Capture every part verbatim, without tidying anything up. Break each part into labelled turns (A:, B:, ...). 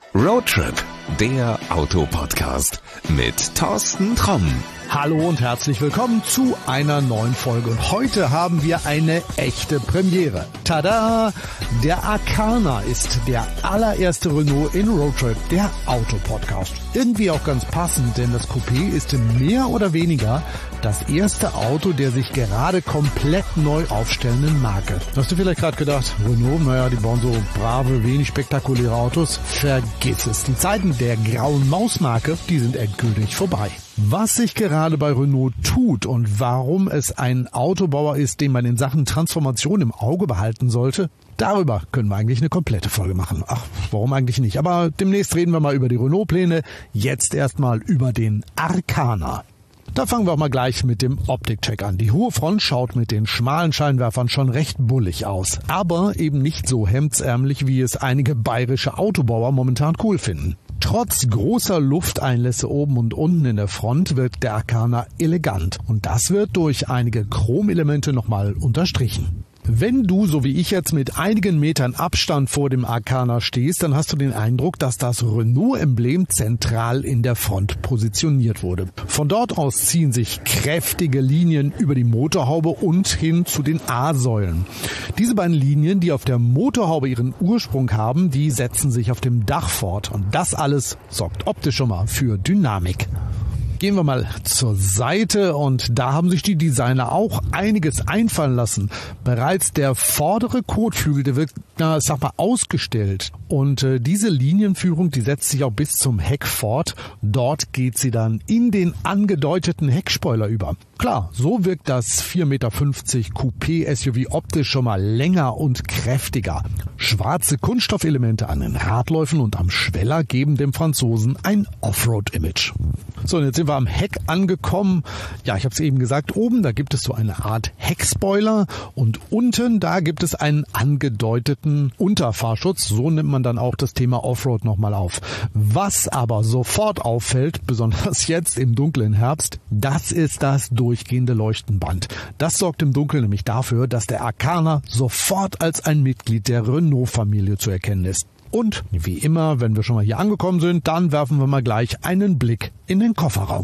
A: Roadtrip, der Autopodcast mit Thorsten Tromm.
B: Hallo und herzlich willkommen zu einer neuen Folge. Und heute haben wir eine echte Premiere. Tada! Der Arkana ist der allererste Renault in Roadtrip, der Autopodcast. Irgendwie auch ganz passend, denn das Coupé ist mehr oder weniger das erste Auto der sich gerade komplett neu aufstellenden Marke. Hast du vielleicht gerade gedacht, Renault, naja, die bauen so brave, wenig spektakuläre Autos? Vergiss es. Die Zeiten der grauen Mausmarke, die sind endgültig vorbei. Was sich gerade bei Renault tut und warum es ein Autobauer ist, den man in Sachen Transformation im Auge behalten sollte, darüber können wir eigentlich eine komplette Folge machen. Ach, warum eigentlich nicht? Aber demnächst reden wir mal über die Renault-Pläne. Jetzt erstmal über den Arkana. Da fangen wir auch mal gleich mit dem Optikcheck an. Die hohe Front schaut mit den schmalen Scheinwerfern schon recht bullig aus. Aber eben nicht so hemdsärmlich, wie es einige bayerische Autobauer momentan cool finden. Trotz großer Lufteinlässe oben und unten in der Front wirkt der Arkana elegant. Und das wird durch einige Chromelemente nochmal unterstrichen. Wenn du, so wie ich jetzt, mit einigen Metern Abstand vor dem Arkana stehst, dann hast du den Eindruck, dass das Renault-Emblem zentral in der Front positioniert wurde. Von dort aus ziehen sich kräftige Linien über die Motorhaube und hin zu den A-Säulen. Diese beiden Linien, die auf der Motorhaube ihren Ursprung haben, die setzen sich auf dem Dach fort. Und das alles sorgt optisch schon mal für Dynamik. Gehen wir mal zur Seite und da haben sich die Designer auch einiges einfallen lassen. Bereits der vordere Kotflügel, der wird, na, sag mal, ausgestellt. Und äh, diese Linienführung, die setzt sich auch bis zum Heck fort. Dort geht sie dann in den angedeuteten Heckspoiler über. Klar, so wirkt das vier Meter fünfzig Coupé-S U V optisch schon mal länger und kräftiger. Schwarze Kunststoffelemente an den Radläufen und am Schweller geben dem Franzosen ein Offroad-Image. So, und jetzt sind wir am Heck angekommen. Ja, ich habe es eben gesagt, oben, da gibt es so eine Art Heckspoiler und unten, da gibt es einen angedeuteten Unterfahrschutz. So nimmt man dann auch das Thema Offroad nochmal auf. Was aber sofort auffällt, besonders jetzt im dunklen Herbst, das ist das durchgehende Leuchtenband. Das sorgt im Dunkeln nämlich dafür, dass der Arkana sofort als ein Mitglied der Renault-Familie zu erkennen ist. Und wie immer, wenn wir schon mal hier angekommen sind, dann werfen wir mal gleich einen Blick in den Kofferraum.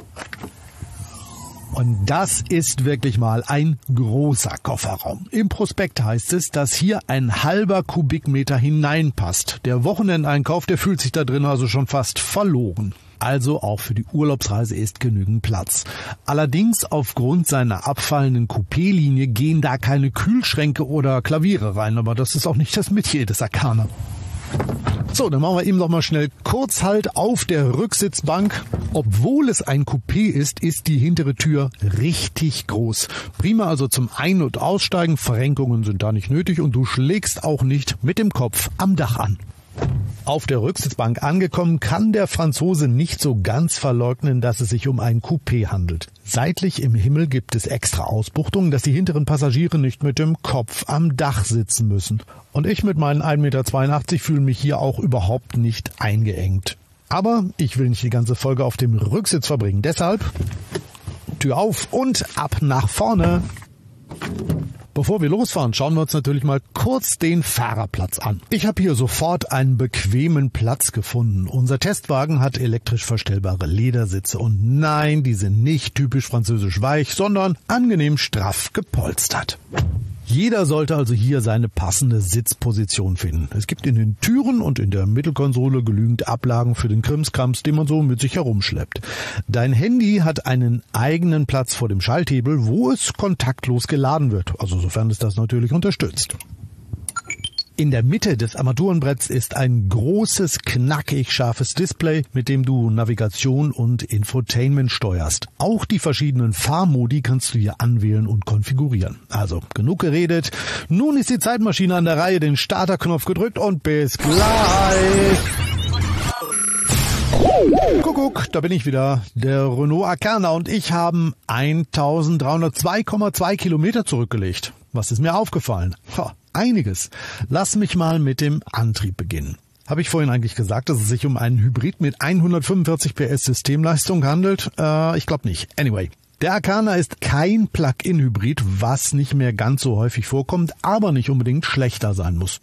B: Und das ist wirklich mal ein großer Kofferraum. Im Prospekt heißt es, dass hier ein halber Kubikmeter hineinpasst. Der Wochenendeinkauf, der fühlt sich da drin also schon fast verloren. Also auch für die Urlaubsreise ist genügend Platz. Allerdings aufgrund seiner abfallenden Coupé-Linie gehen da keine Kühlschränke oder Klaviere rein. Aber das ist auch nicht das Metier des Arkana. So, dann machen wir eben noch mal schnell Kurzhalt auf der Rücksitzbank. Obwohl es ein Coupé ist, ist die hintere Tür richtig groß. Prima also zum Ein- und Aussteigen. Verrenkungen sind da nicht nötig und du schlägst auch nicht mit dem Kopf am Dach an. Auf der Rücksitzbank angekommen, kann der Franzose nicht so ganz verleugnen, dass es sich um ein Coupé handelt. Seitlich im Himmel gibt es extra Ausbuchtungen, dass die hinteren Passagiere nicht mit dem Kopf am Dach sitzen müssen. Und ich mit meinen ein Meter zweiundachtzig fühle mich hier auch überhaupt nicht eingeengt. Aber ich will nicht die ganze Folge auf dem Rücksitz verbringen. Deshalb Tür auf und ab nach vorne. Bevor wir losfahren, schauen wir uns natürlich mal kurz den Fahrerplatz an. Ich habe hier sofort einen bequemen Platz gefunden. Unser Testwagen hat elektrisch verstellbare Ledersitze und nein, die sind nicht typisch französisch weich, sondern angenehm straff gepolstert. Jeder sollte also hier seine passende Sitzposition finden. Es gibt in den Türen und in der Mittelkonsole genügend Ablagen für den Krimskrams, den man so mit sich herumschleppt. Dein Handy hat einen eigenen Platz vor dem Schalthebel, wo es kontaktlos geladen wird, also sofern es das natürlich unterstützt. In der Mitte des Armaturenbretts ist ein großes, knackig scharfes Display, mit dem du Navigation und Infotainment steuerst. Auch die verschiedenen Fahrmodi kannst du hier anwählen und konfigurieren. Also, genug geredet. Nun ist die Zeitmaschine an der Reihe, den Starterknopf gedrückt und bis gleich. Kuckuck, da bin ich wieder, der Renault Arkana, und ich haben eintausenddreihundertzwei Komma zwei Kilometer zurückgelegt. Was ist mir aufgefallen? Ha, einiges. Lass mich mal mit dem Antrieb beginnen. Habe ich vorhin eigentlich gesagt, dass es sich um einen Hybrid mit hundertfünfundvierzig P S Systemleistung handelt? Äh, ich glaube nicht. Anyway. Der Arkana ist kein Plug-in-Hybrid, was nicht mehr ganz so häufig vorkommt, aber nicht unbedingt schlechter sein muss.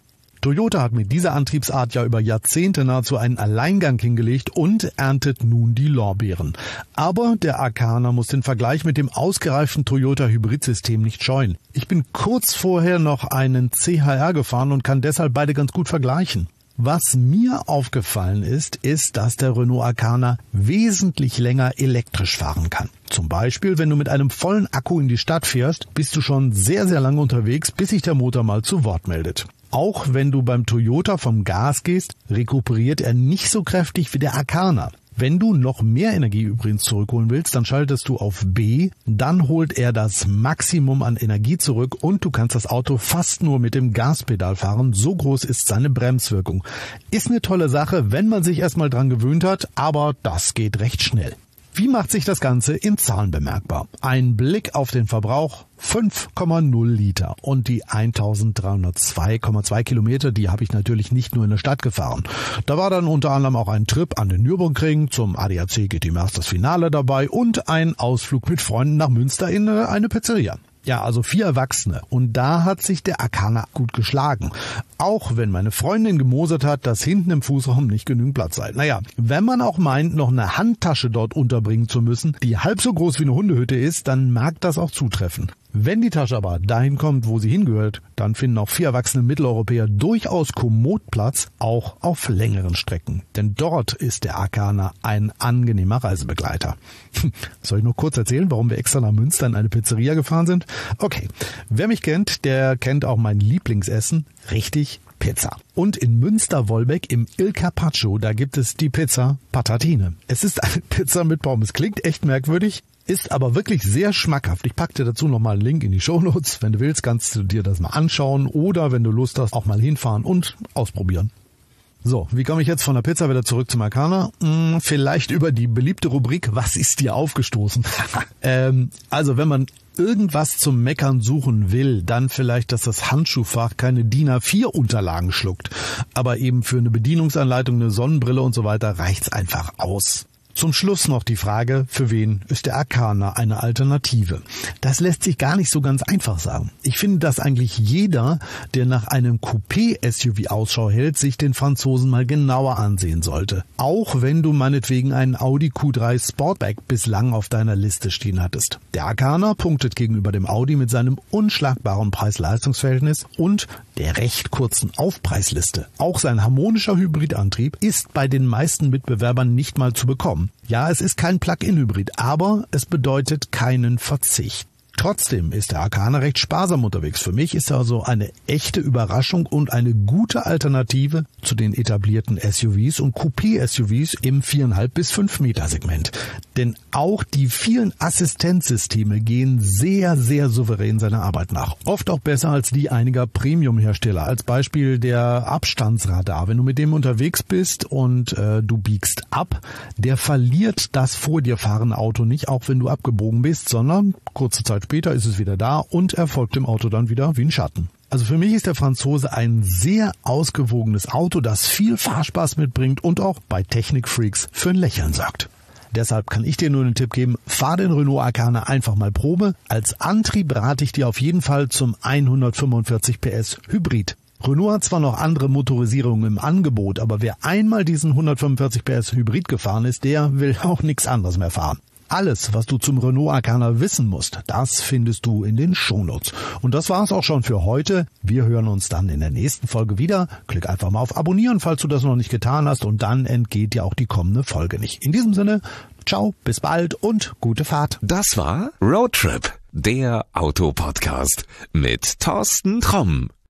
B: Toyota hat mit dieser Antriebsart ja über Jahrzehnte nahezu einen Alleingang hingelegt und erntet nun die Lorbeeren. Aber der Arkana muss den Vergleich mit dem ausgereiften Toyota-Hybridsystem nicht scheuen. Ich bin kurz vorher noch einen C H R gefahren und kann deshalb beide ganz gut vergleichen. Was mir aufgefallen ist, ist, dass der Renault Arkana wesentlich länger elektrisch fahren kann. Zum Beispiel, wenn du mit einem vollen Akku in die Stadt fährst, bist du schon sehr, sehr lange unterwegs, bis sich der Motor mal zu Wort meldet. Auch wenn du beim Toyota vom Gas gehst, rekuperiert er nicht so kräftig wie der Arkana. Wenn du noch mehr Energie übrigens zurückholen willst, dann schaltest du auf B, dann holt er das Maximum an Energie zurück und du kannst das Auto fast nur mit dem Gaspedal fahren, so groß ist seine Bremswirkung. Ist eine tolle Sache, wenn man sich erstmal dran gewöhnt hat, aber das geht recht schnell. Wie macht sich das Ganze in Zahlen bemerkbar? Ein Blick auf den Verbrauch, fünf Komma null Liter und die eintausenddreihundertzwei Komma zwei Kilometer, die habe ich natürlich nicht nur in der Stadt gefahren. Da war dann unter anderem auch ein Trip an den Nürburgring, zum A D A C G T Masters Finale dabei und ein Ausflug mit Freunden nach Münster in eine Pizzeria. Ja, also vier Erwachsene. Und da hat sich der Arkana gut geschlagen. Auch wenn meine Freundin gemosert hat, dass hinten im Fußraum nicht genügend Platz sei. Naja, wenn man auch meint, noch eine Handtasche dort unterbringen zu müssen, die halb so groß wie eine Hundehütte ist, dann mag das auch zutreffen. Wenn die Tasche aber dahin kommt, wo sie hingehört, dann finden auch vier erwachsene Mitteleuropäer durchaus kommod Platz, auch auf längeren Strecken. Denn dort ist der Arkana ein angenehmer Reisebegleiter. Soll ich noch kurz erzählen, warum wir extra nach Münster in eine Pizzeria gefahren sind? Okay, wer mich kennt, der kennt auch mein Lieblingsessen, richtig, Pizza. Und in Münster-Wolbeck im Il Carpaccio, da gibt es die Pizza Patatine. Es ist eine Pizza mit Pommes. Klingt echt merkwürdig, ist aber wirklich sehr schmackhaft. Ich packe dir dazu nochmal einen Link in die Shownotes. Wenn du willst, kannst du dir das mal anschauen oder wenn du Lust hast, auch mal hinfahren und ausprobieren. So, wie komme ich jetzt von der Pizza wieder zurück zum Arkana? Hm, vielleicht über die beliebte Rubrik, was ist dir aufgestoßen? ähm, also wenn man irgendwas zum Meckern suchen will, dann vielleicht, dass das Handschuhfach keine D I N A vier Unterlagen schluckt. Aber eben für eine Bedienungsanleitung, eine Sonnenbrille und so weiter reicht's einfach aus. Zum Schluss noch die Frage, für wen ist der Arkana eine Alternative? Das lässt sich gar nicht so ganz einfach sagen. Ich finde, dass eigentlich jeder, der nach einem Coupé-S U V Ausschau hält, sich den Franzosen mal genauer ansehen sollte. Auch wenn du meinetwegen einen Audi Q drei Sportback bislang auf deiner Liste stehen hattest. Der Arkana punktet gegenüber dem Audi mit seinem unschlagbaren Preis-Leistungs-Verhältnis und der recht kurzen Aufpreisliste. Auch sein harmonischer Hybridantrieb ist bei den meisten Mitbewerbern nicht mal zu bekommen. Ja, es ist kein Plug-in-Hybrid, aber es bedeutet keinen Verzicht. Trotzdem ist der Arkana recht sparsam unterwegs. Für mich ist er also eine echte Überraschung und eine gute Alternative zu den etablierten S U Vs und Coupé-S U Vs im viereinhalb bis fünf Meter Segment. Denn auch die vielen Assistenzsysteme gehen sehr, sehr souverän seiner Arbeit nach. Oft auch besser als die einiger Premium-Hersteller. Als Beispiel der Abstandsradar. Wenn du mit dem unterwegs bist und äh, du biegst ab, der verliert das vor dir fahrende Auto nicht, auch wenn du abgebogen bist, sondern kurze Zeit später ist es wieder da und er folgt dem Auto dann wieder wie ein Schatten. Also für mich ist der Franzose ein sehr ausgewogenes Auto, das viel Fahrspaß mitbringt und auch bei Technikfreaks für ein Lächeln sorgt. Deshalb kann ich dir nur den Tipp geben, fahr den Renault Arkana einfach mal Probe. Als Antrieb rate ich dir auf jeden Fall zum hundertfünfundvierzig P S Hybrid. Renault hat zwar noch andere Motorisierungen im Angebot, aber wer einmal diesen hundertfünfundvierzig P S Hybrid gefahren ist, der will auch nichts anderes mehr fahren. Alles, was du zum Renault Arkana wissen musst, das findest du in den Shownotes. Und das war's auch schon für heute. Wir hören uns dann in der nächsten Folge wieder. Klick einfach mal auf Abonnieren, falls du das noch nicht getan hast, und dann entgeht dir auch die kommende Folge nicht. In diesem Sinne, ciao, bis bald und gute Fahrt.
A: Das war Roadtrip, der Autopodcast mit Thorsten Tromm.